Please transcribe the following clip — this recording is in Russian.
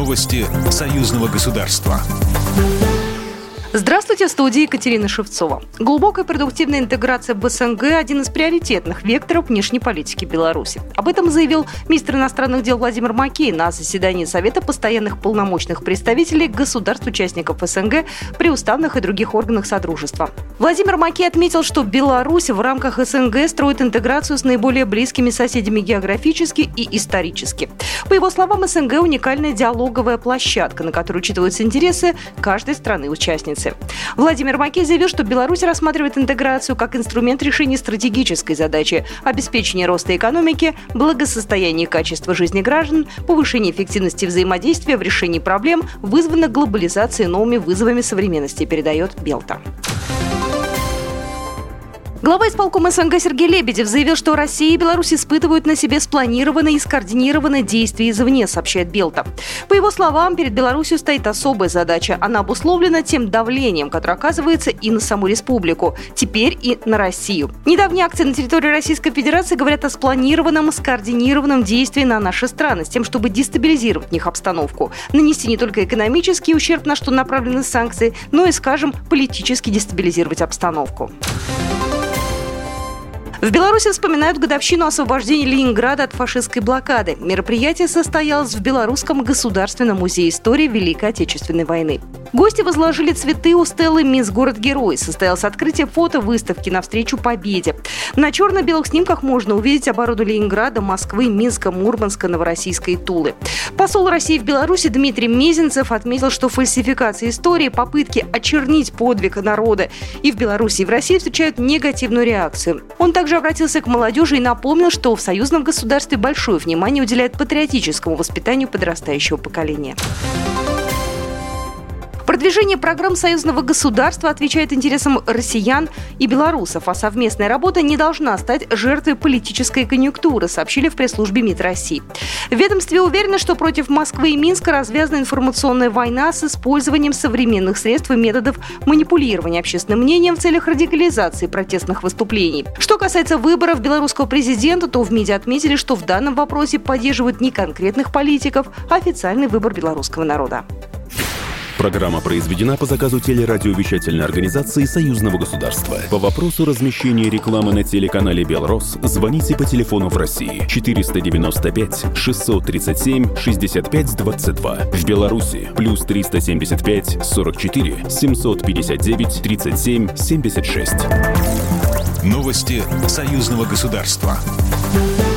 Новости союзного государства. Здравствуйте, в студии Екатерина Шевцова. Глубокая продуктивная интеграция в СНГ – один из приоритетных векторов внешней политики Беларуси. Об этом заявил министр иностранных дел Владимир Макей на заседании Совета постоянных полномочных представителей государств-участников СНГ при уставных и других органах Содружества. Владимир Макей отметил, что Беларусь в рамках СНГ строит интеграцию с наиболее близкими соседями географически и исторически. По его словам, СНГ – уникальная диалоговая площадка, на которой учитываются интересы каждой страны-участницы. Владимир Макей заявил, что Беларусь рассматривает интеграцию как инструмент решения стратегической задачи обеспечения роста экономики, благосостояния и качества жизни граждан, повышения эффективности взаимодействия в решении проблем, вызванных глобализацией и новыми вызовами современности, передает Белта. Глава исполкома СНГ Сергей Лебедев заявил, что Россия и Беларусь испытывают на себе спланированные и скоординированные действия извне, сообщает Белта. По его словам, перед Беларусью стоит особая задача. Она обусловлена тем давлением, которое оказывается и на саму республику, теперь и на Россию. Недавние акции на территории Российской Федерации говорят о спланированном, скоординированном действии на наши страны, с тем, чтобы дестабилизировать в них обстановку, нанести не только экономический ущерб, на что направлены санкции, но и, скажем, политически дестабилизировать обстановку. В Беларуси вспоминают годовщину освобождения Ленинграда от фашистской блокады. Мероприятие состоялось в Белорусском государственном музее истории Великой Отечественной войны. Гости возложили цветы у стелы «Мисс Город-Герой». Состоялось открытие фото-выставки «Навстречу Победе». На черно-белых снимках можно увидеть оборону Ленинграда, Москвы, Минска, Мурманска, Новороссийска и Тулы. Посол России в Беларуси Дмитрий Мезенцев отметил, что фальсификация истории, попытки очернить подвиг народа и в Беларуси, и в России встречают негативную реакцию. Он также обратился к молодежи и напомнил, что в союзном государстве большое внимание уделяет патриотическому воспитанию подрастающего поколения. Продвижение программ союзного государства отвечает интересам россиян и белорусов, а совместная работа не должна стать жертвой политической конъюнктуры, сообщили в пресс-службе МИД России. В ведомстве уверены, что против Москвы и Минска развязана информационная война с использованием современных средств и методов манипулирования общественным мнением в целях радикализации протестных выступлений. Что касается выборов белорусского президента, то в МИДе отметили, что в данном вопросе поддерживают не конкретных политиков, а официальный выбор белорусского народа. Программа произведена по заказу телерадиовещательной организации Союзного государства. По вопросу размещения рекламы на телеканале «Белрос» звоните по телефону в России 495 637 65 22. В Беларуси плюс 375 44 759 37 76. Новости союзного государства.